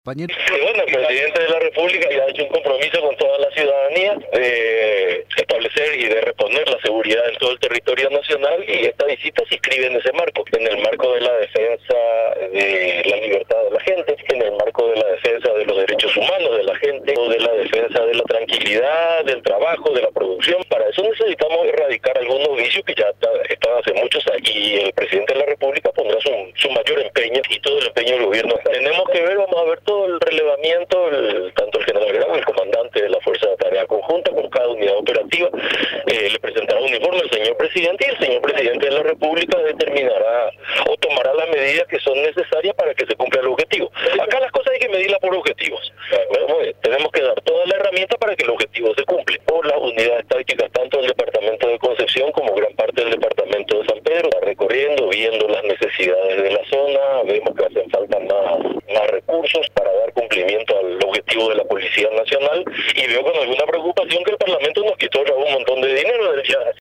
Compañero. Y bueno, el presidente de la República ya ha hecho un compromiso con toda la ciudadanía de establecer y de reponer la seguridad en todo el territorio nacional, y esta visita se inscribe en ese marco, en el marco de la defensa de la libertad de la gente, en el marco de la defensa de los derechos humanos de la gente, o de la defensa de la tranquilidad, del trabajo, de la producción. Para eso necesitamos erradicar algunos vicios que ya están hace muchos años, y el presidente de la República pondrá su mayor empeño y todo el empeño del gobierno. Tenemos que ver, vamos a ver todo el relevamiento, tanto el general Grau, el comandante de la Fuerza de Tarea Conjunta, con cada unidad operativa, le presentará un informe al señor presidente, y el señor presidente de la República determinará o tomará las medidas que son necesarias para que se cumpla el objetivo. Acá las cosas hay que medirlas por objetivos. Bueno, tenemos que dar toda la herramienta para que el objetivo se cumpla. Por las unidades tácticas, tanto del departamento de Concepción como gran parte del departamento de San Pedro, está recorriendo, viendo las necesidades de la zona, vemos que hacen falta más recursos para dar cumplimiento al objetivo de la Policía Nacional, y veo con alguna preocupación que el Parlamento nos quitó ya un montón de dinero.